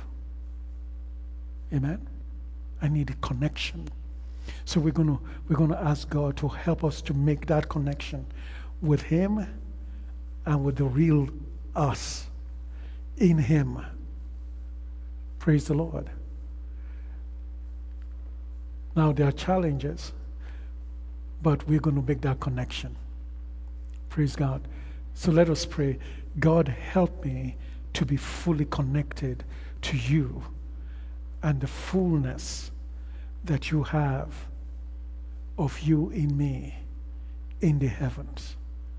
Speaker 1: Amen? I need a connection. So we're going to we're going to ask God to help us to make that connection with Him and with the real us in Him. Praise the Lord. Now there are challenges, but we're going to make that connection. Praise God. So let us pray. God, help me to be fully connected to you and the fullness that you have of you in me in the heavens.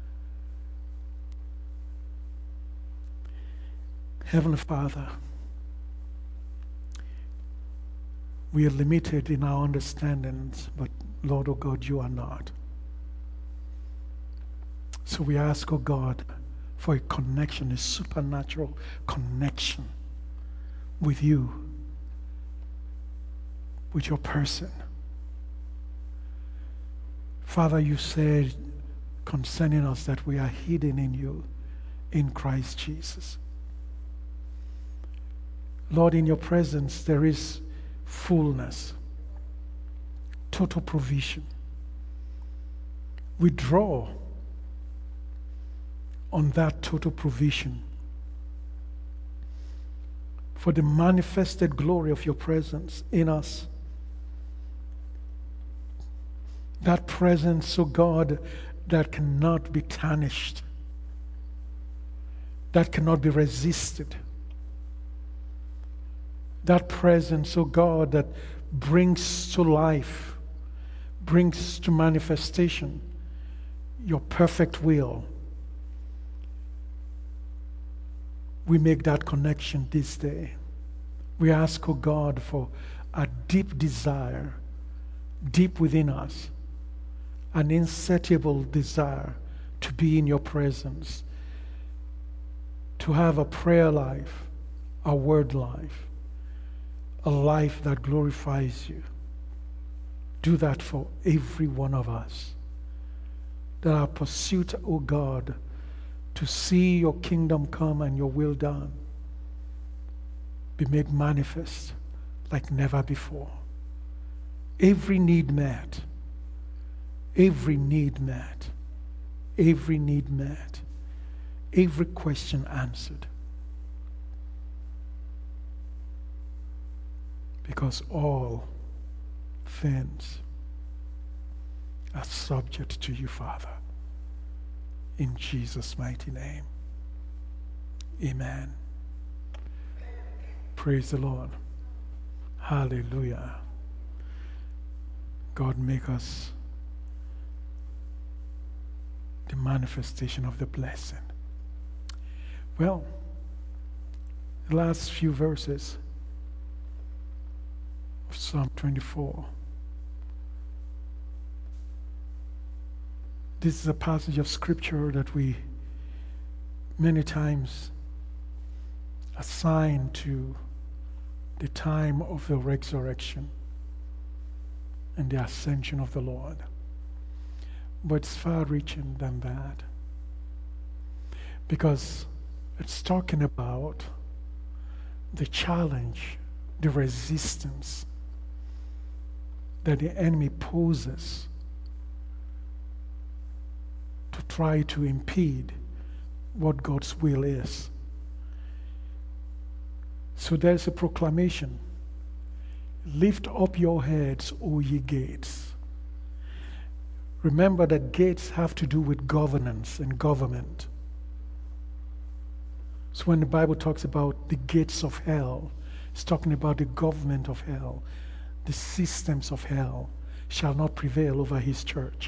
Speaker 1: Heavenly Father, we are limited in our understandings, but Lord, oh God, you are not. So we ask, oh God, for a connection, a supernatural connection with you, with your person. Father, you said concerning us that we are hidden in you, in Christ Jesus. Lord, in your presence there is fullness, total provision. We draw on that total provision for the manifested glory of your presence in us. That presence, oh God, that cannot be tarnished, that cannot be resisted. That presence, oh God, that brings to life, brings to manifestation your perfect will. We make that connection this day. We ask, oh God, for a deep desire, deep within us, an insatiable desire to be in your presence, to have a prayer life, a word life, a life that glorifies you. Do that for every one of us. That our pursuit, O God, to see your kingdom come and your will done be made manifest like never before. Every need met. Every need met. Every need met. Every question answered. Because all things are subject to you, Father. In Jesus' mighty name. Amen. Praise the Lord. Hallelujah. God, make us the manifestation of the blessing. Well, the last few verses of Psalm twenty-four. This is a passage of scripture that we many times assign to the time of the resurrection and the ascension of the Lord. But it's far reaching than that, because it's talking about the challenge, the resistance that the enemy poses to try to impede what God's will is. So there's a proclamation. Lift up your heads, O ye gates. Remember that gates have to do with governance and government. So when the Bible talks about the gates of hell, it's talking about the government of hell, the systems of hell shall not prevail over his church.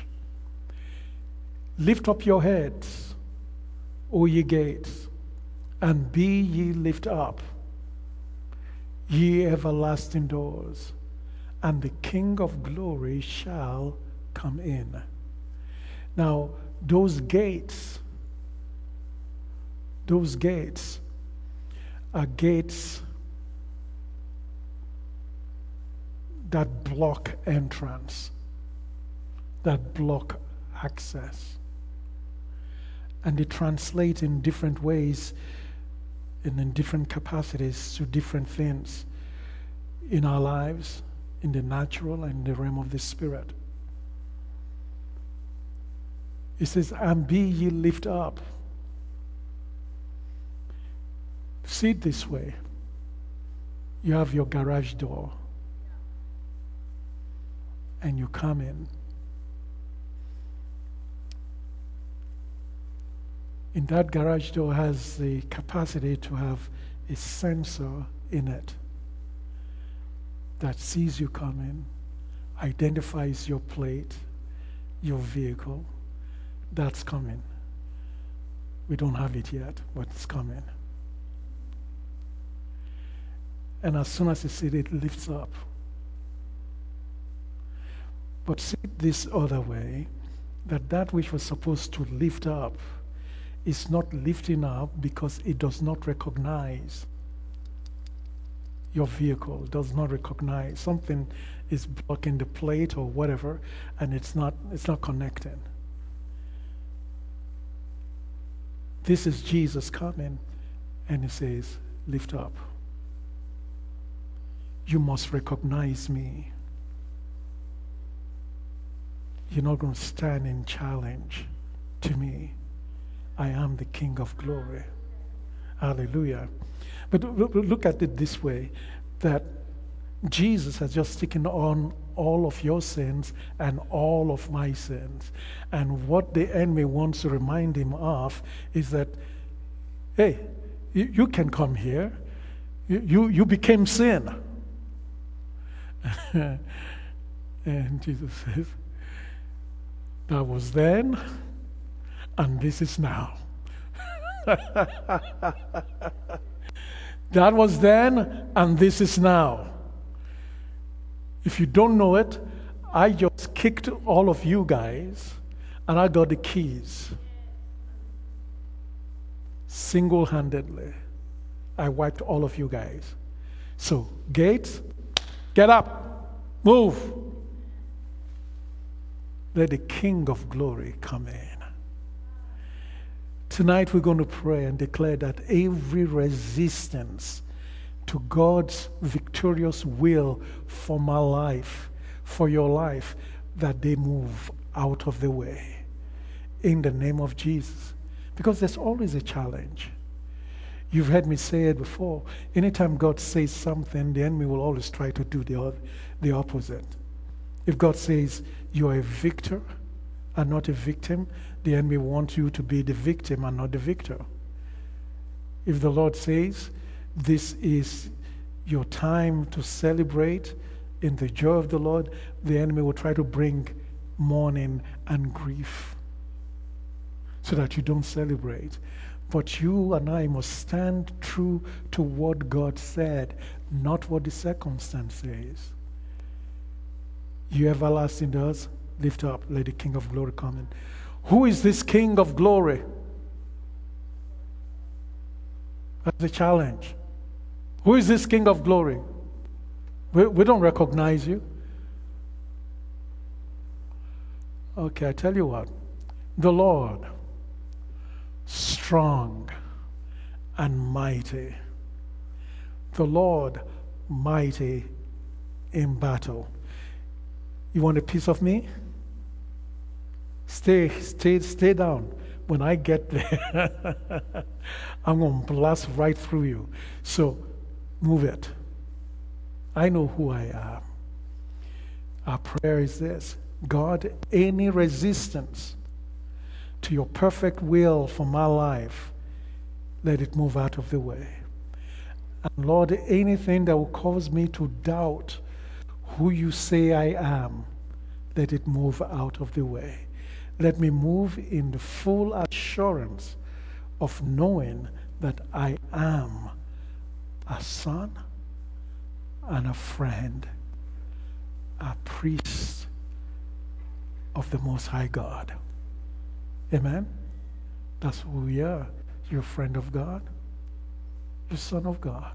Speaker 1: Lift up your heads, O ye gates, and be ye lift up, ye everlasting doors, and the King of glory shall come in. Now, those gates, those gates are gates that block entrance, that block access. And they translate in different ways and in different capacities to different things in our lives, in the natural and the realm of the spirit. It says, and be ye lift up. See it this way. You have your garage door, and you come in. And that garage door has the capacity to have a sensor in it that sees you come in, identifies your plate, your vehicle. That's coming. We don't have it yet, but it's coming. And as soon as you see it, it lifts up. But see it this other way, that that which was supposed to lift up is not lifting up because it does not recognize your vehicle, does not recognize something is blocking the plate or whatever, and it's not it's not connecting. This is Jesus coming, and he says, lift up. You must recognize me. You're not going to stand in challenge to me. I am the King of glory. Hallelujah. But look at it this way, that Jesus has just taken on all of your sins and all of my sins. And what the enemy wants to remind him of is that, hey, you, you can come here. You, you, you became sin. And Jesus says, that was then, and this is now. That was then, and this is now. If you don't know it, I just kicked all of you guys, and I got the keys. Single-handedly, I wiped all of you guys. So, gates, get up, move. Let the King of glory come in. Tonight we're going to pray and declare that every resistance to God's victorious will for my life, for your life, that they move out of the way in the name of Jesus. Because there's always a challenge. You've heard me say it before. Anytime God says something, the enemy will always try to do the, the opposite. If God says you are a victor and not a victim, the enemy wants you to be the victim and not the victor. If the Lord says this is your time to celebrate in the joy of the Lord, the enemy will try to bring mourning and grief so that you don't celebrate. But you and I must stand true to what God said, not what the circumstance says. You everlasting doors, lift up, let the King of glory come in. Who is this King of glory? That's the challenge. Who is this King of glory? We, we don't recognize you. Okay, I tell you what. The Lord, strong and mighty. The Lord, mighty in battle. You want a piece of me? Stay, stay, stay down. When I get there, I'm going to blast right through you. So, move it. I know who I am. Our prayer is this: God, any resistance to your perfect will for my life, let it move out of the way. And Lord, anything that will cause me to doubt who you say I am, let it move out of the way. Let me move in the full assurance of knowing that I am a son and a friend, a priest of the Most High God. Amen? That's who we are. You're a friend of God. You're a son of God.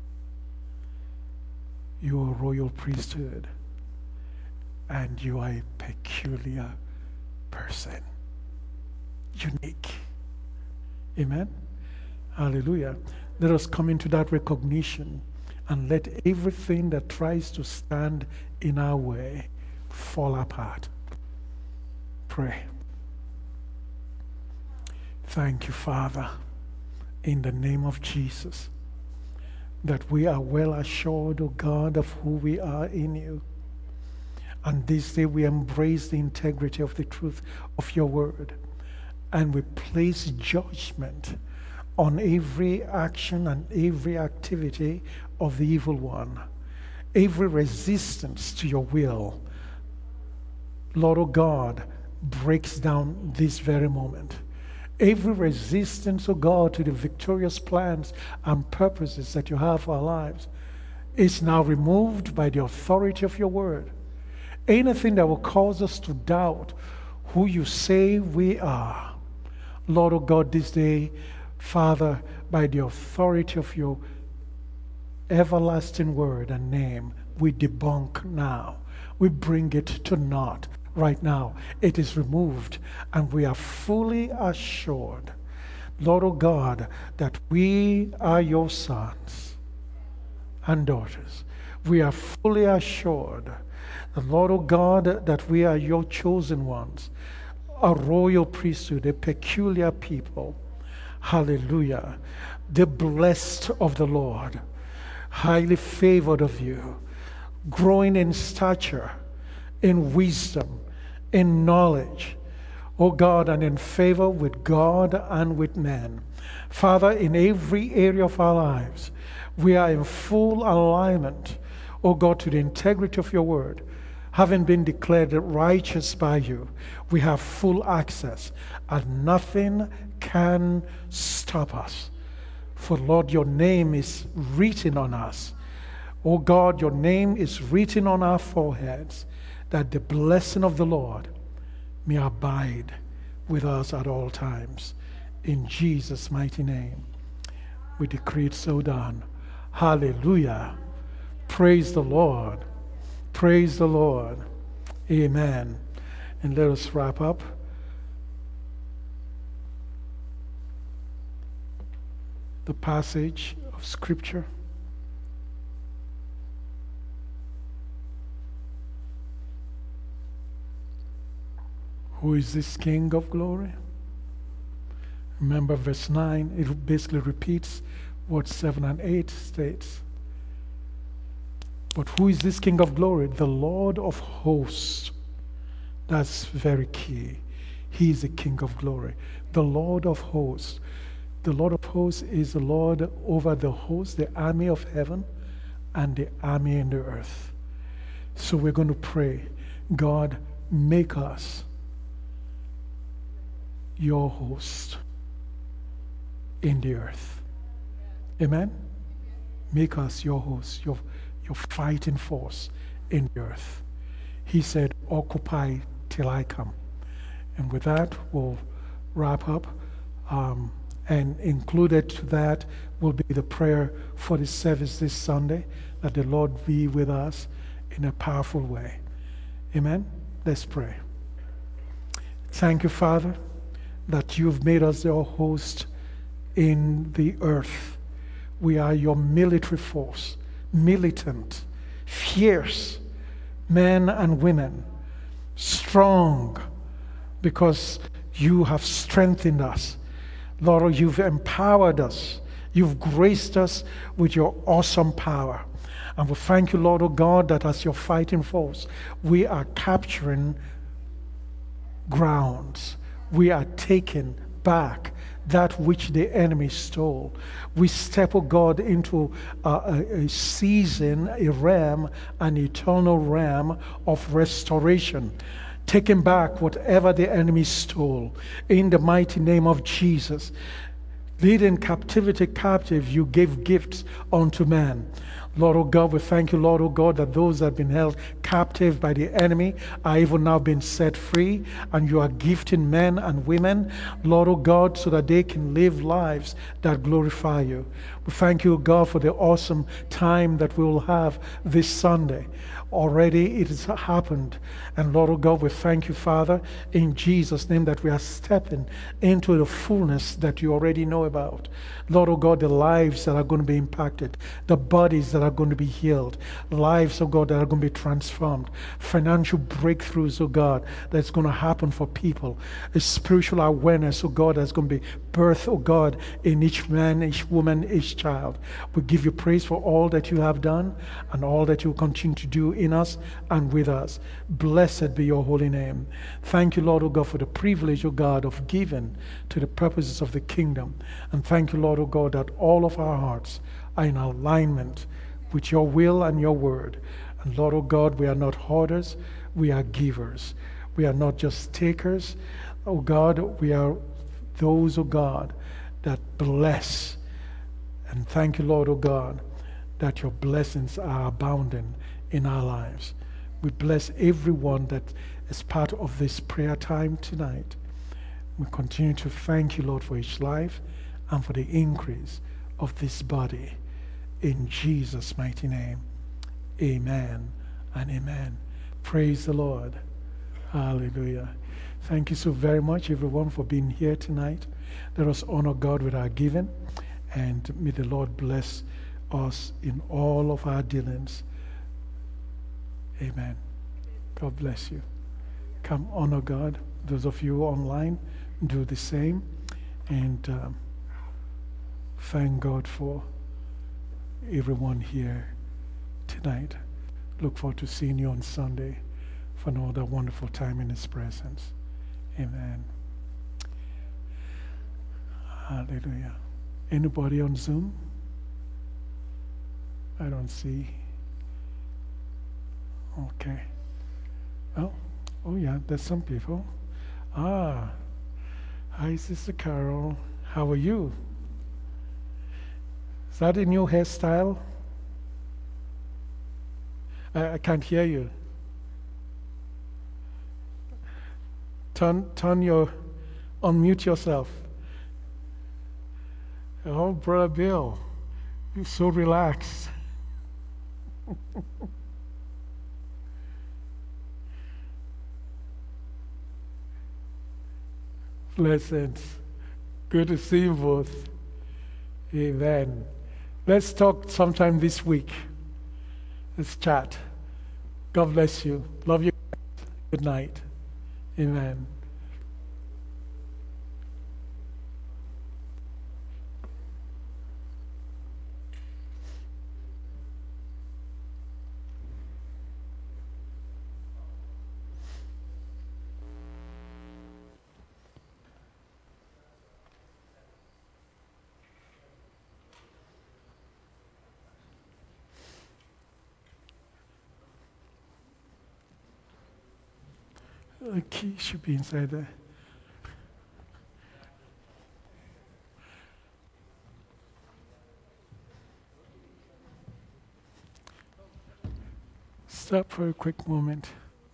Speaker 1: You're a royal priesthood. And you are a peculiar person. Unique. Amen? Hallelujah. Let us come into that recognition and let everything that tries to stand in our way fall apart. Pray. Thank you, Father, in the name of Jesus, that we are well assured, O God, of who we are in you. And this day we embrace the integrity of the truth of your word. And we place judgment on every action and every activity of the evil one. Every resistance to your will, Lord, O God, breaks down this very moment. Every resistance, O God, to the victorious plans and purposes that you have for our lives is now removed by the authority of your word. Anything that will cause us to doubt who you say we are, Lord, O God, this day, Father, by the authority of your everlasting word and name, we debunk now. We bring it to naught. Right now, it is removed, and we are fully assured, Lord, O God, that we are your sons and daughters. We are fully assured, the Lord, O God, that we are your chosen ones, a royal priesthood, a peculiar people. Hallelujah. The blessed of the Lord, highly favored of you, growing in stature, in wisdom, in knowledge, O God, and in favor with God and with men. Father, in every area of our lives, we are in full alignment, O God, to the integrity of your word. Having been declared righteous by you, we have full access, and nothing can stop us. For Lord, your name is written on us. O God, your name is written on our foreheads, that the blessing of the Lord may abide with us at all times. In Jesus' mighty name, we decree it so done. Hallelujah. Praise the Lord. Praise the Lord. Amen. And let us wrap up. The passage of Scripture. Who is this King of glory? Remember verse nine, it basically repeats what seven and eight states. But who is this King of glory? The Lord of hosts. That's very key. He is the King of glory. The Lord of hosts. The Lord of hosts is the Lord over the host, the army of heaven, and the army in the earth. So we're going to pray, God, make us your host in the earth. Amen? Make us your host, your, your fighting force in the earth. He said, occupy till I come. And with that, we'll wrap up. Um, and included to that will be the prayer for the service this Sunday, that the Lord be with us in a powerful way. Amen? Let's pray. Thank you, Father, that you've made us your host in the earth. We are your military force, militant, fierce men and women, strong, because you have strengthened us. Lord, you've empowered us. You've graced us with your awesome power. And we thank you, Lord, oh God, that as your fighting force, we are capturing grounds. We are taking back that which the enemy stole. We step, oh God, into uh, a, a season, a realm, an eternal realm of restoration, taking back whatever the enemy stole in the mighty name of Jesus. Leading captivity captive, you gave gifts unto man. Lord, oh God, we thank you, Lord, oh God, that those that have been held captive by the enemy are even now being set free, and you are gifting men and women, Lord, oh God, so that they can live lives that glorify you. We thank you, God, for the awesome time that we will have this Sunday. Already it has happened. And Lord, oh God, we thank you, Father, in Jesus' name, that we are stepping into the fullness that you already know about. Lord, oh God, the lives that are going to be impacted, the bodies that are going to be healed, lives, oh God, that are going to be transformed, financial breakthroughs, oh God, that's going to happen for people, a spiritual awareness, oh God, that's going to be birthed, oh God, in each man, each woman, each child. We give you praise for all that you have done and all that you will continue to do in us and with us. Blessed be your holy name. Thank you, Lord, oh God, for the privilege, oh God, of giving to the purposes of the kingdom. And thank you, Lord, oh God, that all of our hearts are in alignment with your will and your word. And Lord, oh God, we are not hoarders, we are givers. We are not just takers. Oh God, we are those, oh God, that bless. And thank you, Lord, oh God, that your blessings are abounding in our lives. We bless everyone that is part of this prayer time tonight. We continue to thank you, Lord, for each life and for the increase of this body. In Jesus' mighty name, amen and amen. Praise the Lord. Hallelujah. Thank you so very much, everyone, for being here tonight. Let us honor God with our giving, and may the Lord bless us in all of our dealings. Amen. God bless you. Come honor God. Those of you online, do the same. And um, thank God for everyone here tonight. Look forward to seeing you on Sunday for another wonderful time in His presence. Amen. Hallelujah. Anybody on Zoom? I don't see. Okay. Oh, oh yeah, there's some people. Ah, hi, Sister Carol. How are you? Is that a new hairstyle? I, I can't hear you. Turn, turn your, unmute yourself. Oh, Brother Bill, you're so relaxed. Blessings. Good to see you both. Amen. Let's talk sometime this week. Let's chat. God bless you. Love you. Good night. Amen. The key should be inside there. Stop for a quick moment.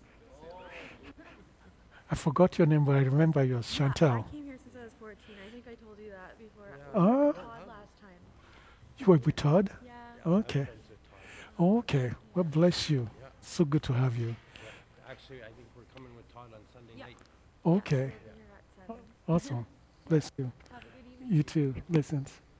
Speaker 1: I forgot your name, but I remember yours, Chantal.
Speaker 2: I came here since I was fourteen. I think I told you that before.
Speaker 1: Yeah. Oh.
Speaker 2: Todd last time.
Speaker 1: You were with Todd?
Speaker 2: Yeah.
Speaker 1: Okay. Okay. Well, bless you.
Speaker 3: Yeah.
Speaker 1: So good to have you.
Speaker 3: Yeah. Actually, I think we're coming with Todd on Sunday
Speaker 2: Yeah.
Speaker 3: night.
Speaker 1: Okay.
Speaker 2: Yeah.
Speaker 1: Awesome. Bless you.
Speaker 2: Have a good evening.
Speaker 1: You too. Blessings.